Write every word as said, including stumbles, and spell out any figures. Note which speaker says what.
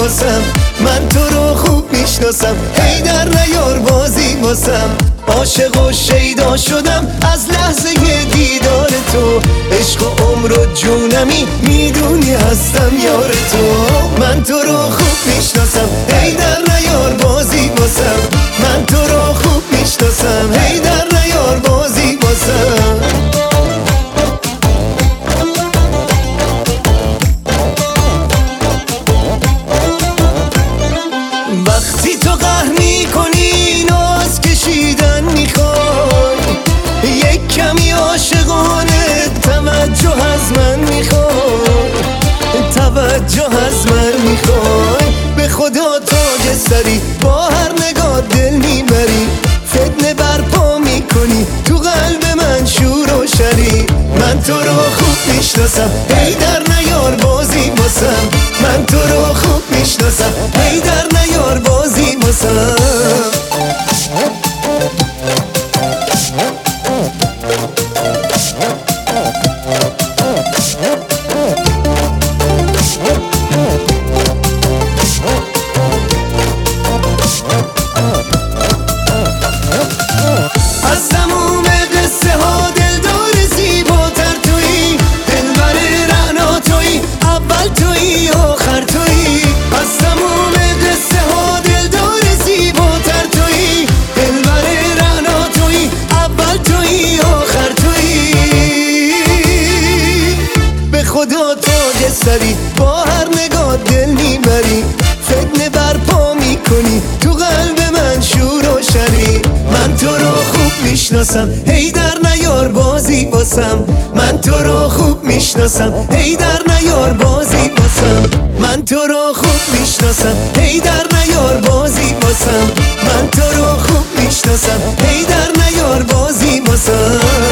Speaker 1: واسم، من تو رو خوب میشناسم. هی در نیار بازی واسم، عاشق و شیدا شدم از لحظه دیدار تو. عشق و عمر و جونمی میدونی هستم یار تو. من تو رو خوب میشناسم، هی در نیار بازی واسم، من تو رو خوب میشناسم. هی در نیار بازی واسم. وقتی تو قهر میکنی ناز کشیدن میخوای، یک کمی عاشقانه توجه از من میخوای، توجه از من میخوای. به خدا تاج سری با هر نگاه دل میبری، فتنه برپا میکنی تو قلب من شور و شری. من تو رو خوب میشناسم، هی در نیار بازی واسم، من تو رو خوب میشناسم. هی در نیار بازی واسم. از تموم قصه ها دلدار زیباتر تویی، دلبر رعنا تویی، اول تویی آخر تویی. از تموم قصه ها دلدار زیباتر تویی، دلبر رعنا تویی، اول تویی آخر تویی. به خدا تاج سری با هر نگاه دل میبری، فتنه برپا میکنی تو قلب من شور و شری. من تو رو خوب میشناسم، هی در نیار بازی واسم، من تو رو خوب میشناسم. هی در نیار بازی واسم، من تو رو خوب میشناسم. هی در نیار بازی واسم، من تو رو خوب میشناسم. هی در نیار بازی واسم.